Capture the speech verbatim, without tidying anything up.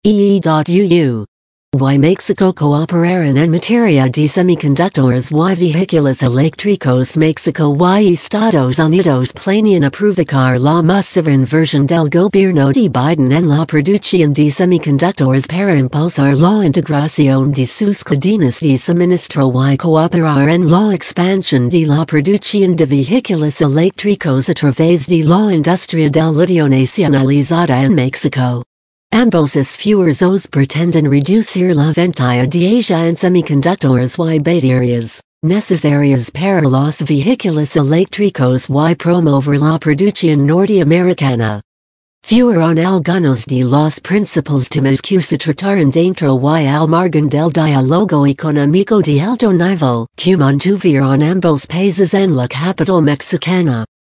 E E.U U. Y Mexico cooperaran en materia de semiconductores y vehículos eléctricos. Mexico y Estados Unidos planean aprobar la masiva inversión del gobierno de Biden en la producción de semiconductores para impulsar la integración de sus cadenas de suministro y cooperar en la expansión de la producción de vehículos eléctricos a través de la industria del litio nacionalizada en México. Ambos esfuerzos pretenden reducir la venta de Asia en semiconductores y baterías, necesarias para los vehículos eléctricos y promover la producción norteamericana. Fueron algunos de los principales temas que se trataron dentro y al margen del diálogo económico de alto nivel que mantuvieron ambos países en la capital mexicana.